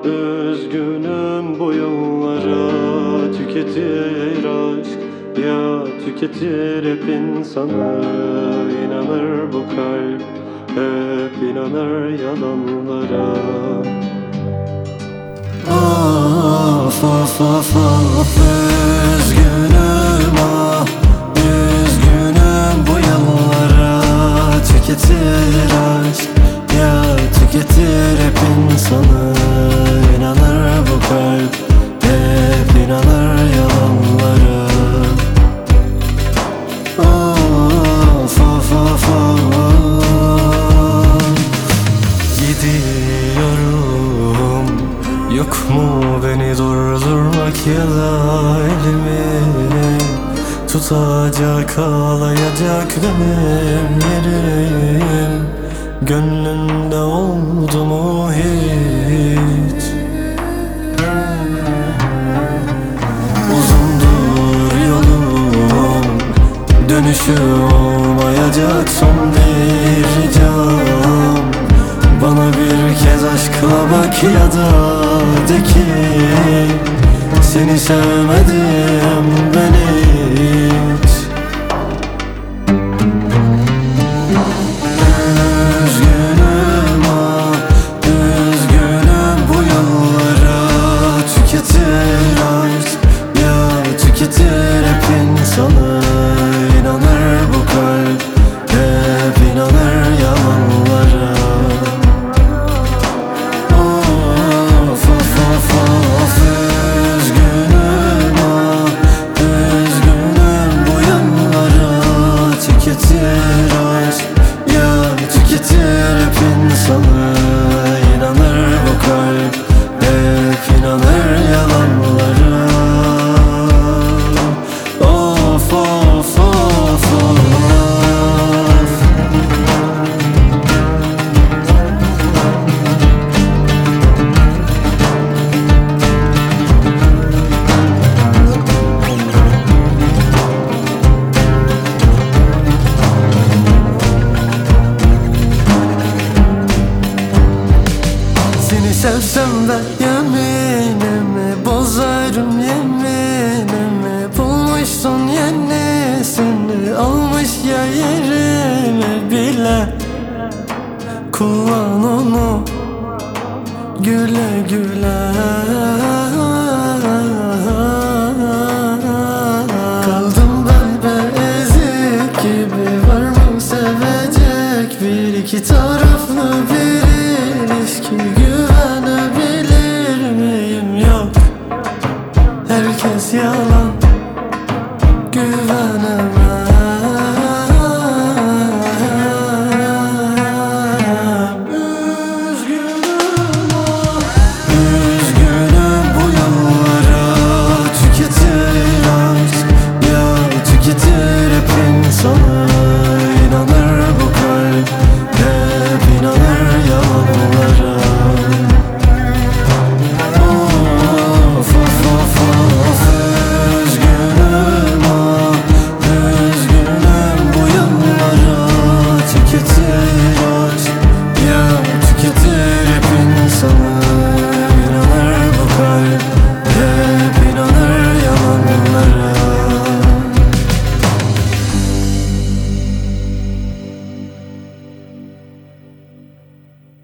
Üzgünüm bu yıllara tüketir aşk, ya tüketir hep insanı. İnanır bu kalp, hep inanır yalanlara. Of of of of, üzgünüm ah, üzgünüm bu yıllara tüketir aşk, ya tüketir hep insanı. İnanır bu kalp, hep inanır yalanlara. Of of of of, gidiyorum. Yok mu beni durdurmak ya da elimi tutacak, ağlayacak benim yerim? Gönlünde oldu mu hiç? Uzundur yolum, dönüşü olmayacak son bir ricam. Bana bir kez aşkla bak ya da de ki seni sevmedim ben hiç. Üzgünüm ah, üzgünüm bu yıllara tüketir aşk, ya tüketir hep insanı. İnanır bu kalp, hep inanır yalanlara. Tüketir aşk, ya tüketir hep insanı. İnanır bu kalp, hep inanır yalanlara. Of of of of. Sevsem de yeminimi bozarım, yeminimi. Bulmuşsun yenisini, almış ya yerimi bile. Kullan onu güle güle. Kaldım ben be ezik gibi, var mı sevecek bir iki taraflı bir ilişki? Güvenebilir miyim? Yok, herkes yalan.